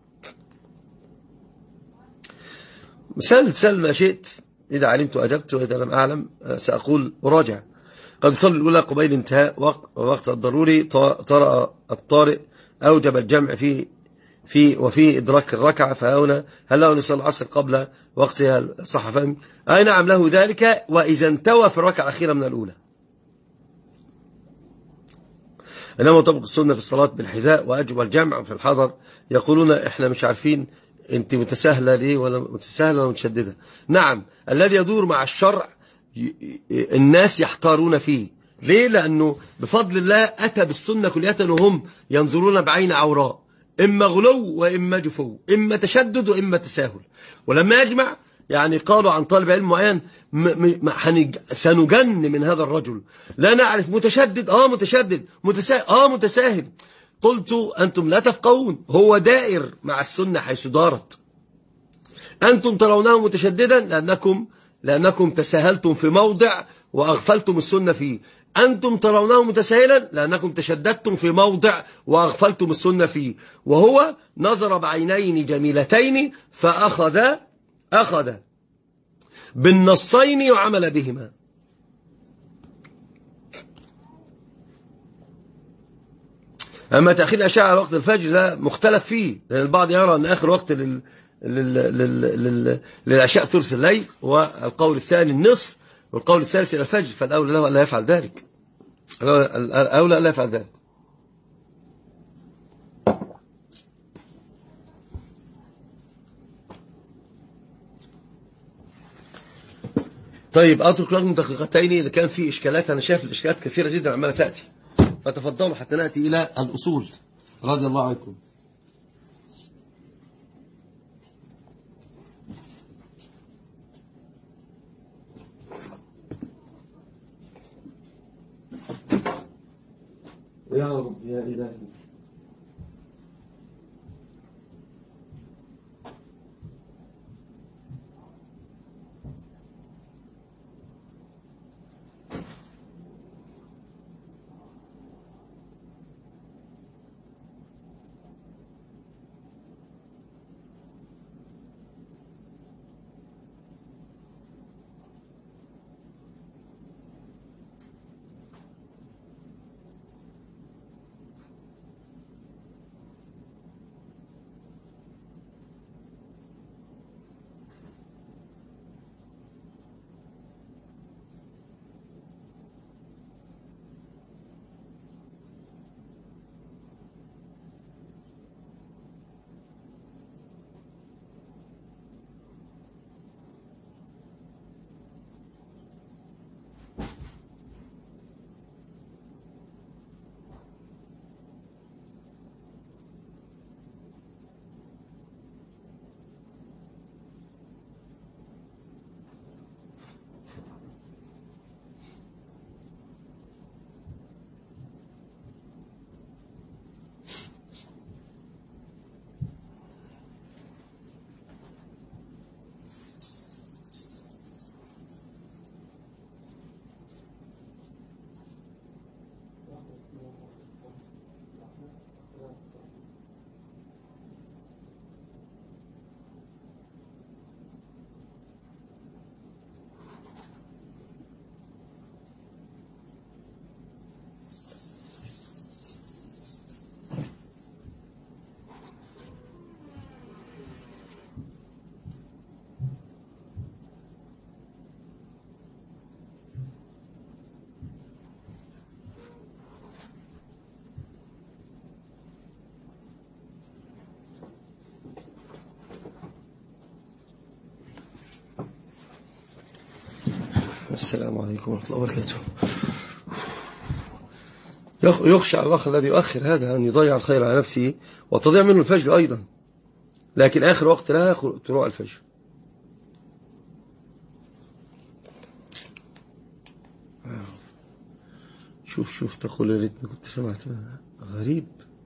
سل سل ما شئت، إذا علمت أجبت وإذا لم أعلم سأقول أراجع. قد صلي الأولى قبيل انتهاء وقت الضروري، طرأ الطارئ أوجب الجمع في في وفي إدراك الركعة، فهنا هل له يصلي العصر قبل وقتها؟ صح فهم؟ أي نعم له ذلك، وإذا انتوى في الركعة الأخيرة من الأولى. إنما طبق السنة في الصلاة بالحذاء وأجب الجمع في الحضر. يقولون إحنا مش عارفين أنت متساهلة ليه ولا متساهلة ولا متشددة. نعم، الذي يدور مع الشرع الناس يحتارون فيه. ليه؟ لأنه بفضل الله أتى بالسنة كلية وهم ينظرون بعين عوراء، إما غلو وإما جفو، إما تشدد وإما تساهل. ولما يجمع يعني قالوا عن طالب علم معين م م سنجن من هذا الرجل، لا نعرف، متشدد اه متشدد، متساهل اه متساهل. قلت أنتم لا تفقهون، هو دائر مع السنة حيث دارت. أنتم ترونه متشددا لأنكم لأنكم تساهلتم في موضع وأغفلتم السنة فيه، أنتم ترونه متساهلا لأنكم تشددتم في موضع وأغفلتم السنة فيه. وهو نظر بعينين جميلتين فأخذ أخذ بالنصين وعمل بهما. أما تأخير الأشعة على وقت الفجر ده مختلف فيه، لأن البعض يرى أن آخر وقت لل... لل... لل... لل... للعشاء ثلث الليل، والقول الثاني النصف، والقول الثالث إلى الفجر، فالأولى له ألا يفعل ذلك، الأولى ألا يفعل ذلك. طيب أترك لكم دقيقتين إذا كان في إشكالات، أنا شايف الإشكالات كثيرة جدا عمالة تأتي، فتفضلوا حتى نأتي إلى الأصول رضي الله عنكم. يا رب يا إلهي. السلام عليكم ورحمة الله وبركاته. يخشى على الأخ الذي يؤخر هذا أن يضيع الخير على نفسه وتضيع منه الفجر أيضا، لكن آخر وقت لها طلوع الفجر. شوف شوف تقول يا ريتني كنت سمعت، غريب.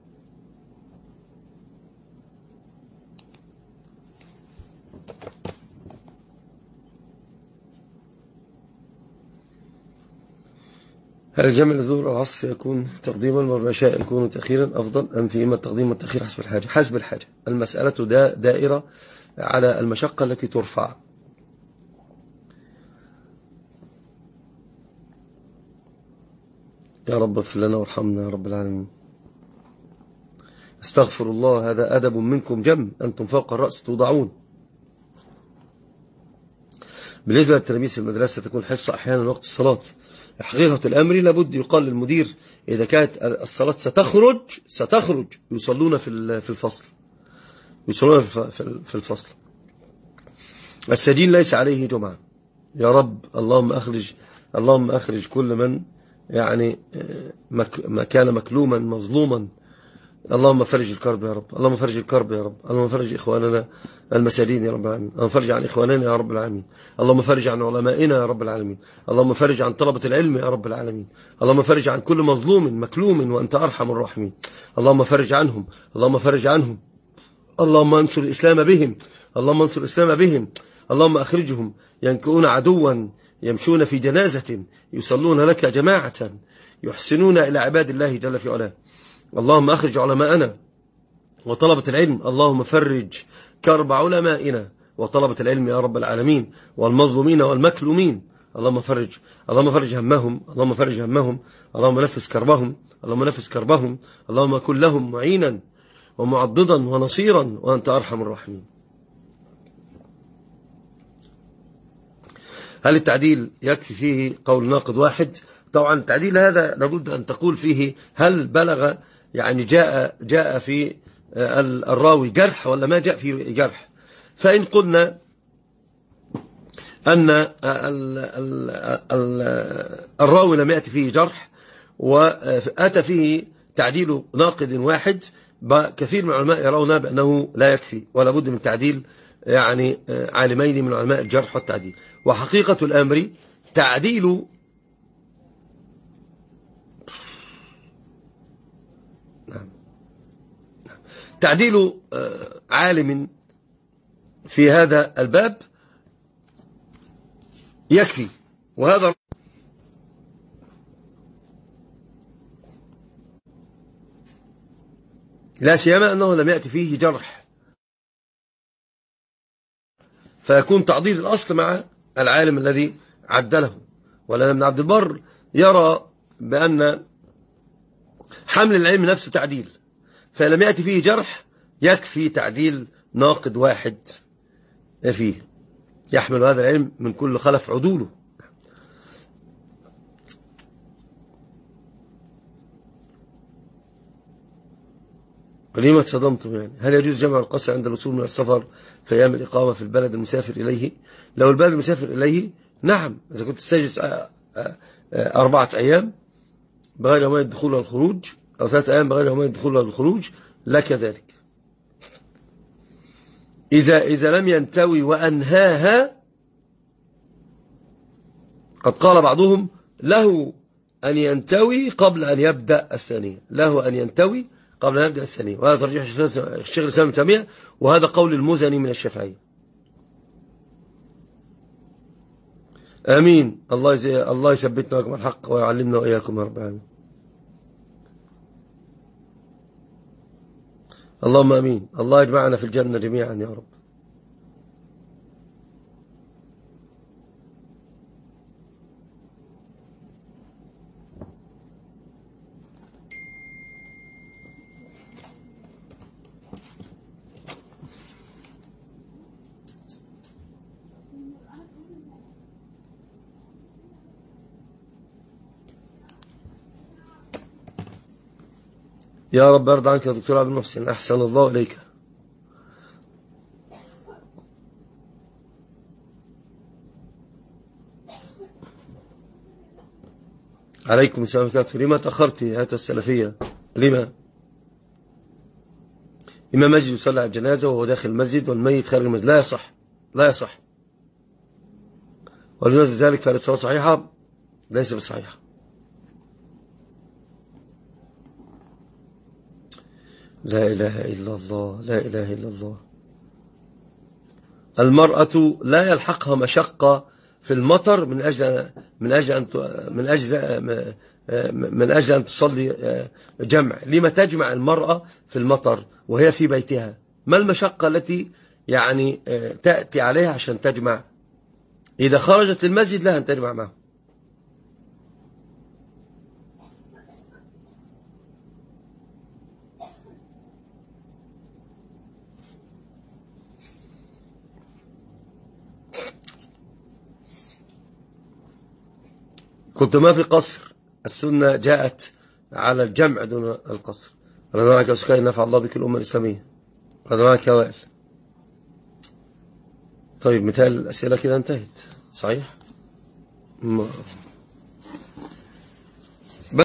هل الجمع للظهر والعصر يكون تقديما والعشاء يكون تأخيرا أفضل أم في إما التقديم والتأخير حسب الحاجة؟ حسب الحاجة. المسألة دا دائرة على المشقة التي ترفع. يا رب اغفر لنا وارحمنا يا رب العالمين. استغفر الله، هذا أدب منكم جم، أنتم فوق الرأس توضعون. بالنسبة للتلاميذ في المدرسة تكون حصة أحيانا وقت الصلاة. حقيقة الأمر لابد يقال للمدير إذا كانت الصلاة ستخرج ستخرج يصلون في في الفصل، يصلون في الفصل. السجين ليس عليه جمعة. يا رب اللهم أخرج اللهم أخرج كل من يعني ما كان مكلوما مظلوما اللهم فرج الكرب يا رب، اللهم فرج الكرب يا رب، اللهم فرج إخواننا المساجين يا رب العالمين، اللهم فرج عن إخواننا يا رب العالمين، اللهم فرج عن علمائنا يا رب العالمين، اللهم فرج عن طلبة العلم يا رب العالمين، اللهم فرج عن كل مظلوم مكلوم وأنت أرحم الراحمين، اللهم فرج عنهم، اللهم فرج عنهم، اللهم انصر الإسلام بهم، اللهم انصر الإسلام بهم، اللهم أخرجهم ينكؤون عدوا يمشون في جنازة يصلون لك جماعة يحسنون إلى عباد الله جل في علاه. اللهم أخرج علماءنا وطلبة العلم، اللهم فرج كرب علمائنا وطلبة العلم يا رب العالمين، والمظلومين والمكلومين، اللهم فرج اللهم فرج همهم، اللهم فرج همهم، اللهم نفس كربهم، اللهم نفس كربهم، اللهم كن لهم معينا ومعضدا ونصيرا وأنت أرحم الراحمين. هل التعديل يكفي فيه قول ناقد واحد؟ طبعا التعديل هذا لابد أن تقول فيه هل بلغ، يعني جاء جاء في الراوي جرح ولا ما جاء في جرح. فإن قلنا أن الراوي لم يأتي فيه جرح وأتى فيه تعديل ناقد واحد، كثير من العلماء يرون بأنه لا يكفي ولا بد من تعديل يعني عالمين من علماء الجرح والتعديل. وحقيقة الأمر تعديل تعديل عالم في هذا الباب يكفي، وهذا لا سيما أنه لم يأتي فيه جرح، فيكون تعضيد الأصل مع العالم الذي عدله. ولأن ابن عبد البر يرى بأن حمل العلم نفسه تعديل، فلم يأتي فيه جرح يكفي تعديل ناقد واحد فيه يحمل هذا العلم من كل خلف عدوله. ولما تصدمتم يعني هل يجوز جمع القصر عند الوصول من السفر في أيام الإقامة في البلد المسافر إليه؟ لو البلد المسافر إليه نعم، إذا كنت تستجلس أربعة أيام بغير يومين الدخول والخروج أو ثلاثة أيام بغير يومين الدخول والخروج لك ذلك. إذا إذا لم ينتوي وأنهاها، قد قال بعضهم له أن ينتوي قبل أن يبدأ الثانية، له أن ينتوي قبل أن يبدأ الثانية، وهذا ترجيح الشيخ الإسلام ابن تيمية، وهذا قول المزني من الشافعية. آمين. الله يزي... الله يثبتنا لكم الحق ويعلمنا وإياكم يا رب العالمين. اللهم آمين. الله يجمعنا في الجنة جميعا يا رب. يا رب ارضى عنك يا دكتور عبد المحسن، أحسن الله إليك. عليكم السلام عليكم. لما تأخرت هذه السلفية؟ لما؟ إمام مسجد يصلي على الجنازة وهو داخل المسجد والميت خارج المسجد، لا يصح، لا يصح. والناس بذلك فهل الصلاة صحيحة؟ ليس بصحيحة. لا إله إلا الله، لا إله إلا الله. المرأة لا يلحقها مشقة في المطر من أجل من أجل أن من أجل من أجل أن تصلي جمع. لما تجمع المرأة في المطر وهي في بيتها؟ ما المشقة التي يعني تأتي عليها عشان تجمع؟ إذا خرجت للمسجد لها أن تجمع معه. كنت ما في قصر، السنة جاءت على الجمع دون القصر. رضي عنك يا سكاي، نفع الله بك الأمة الإسلامية. رضي عنك يا وائل. طيب مثال الأسئلة كده انتهت صحيح؟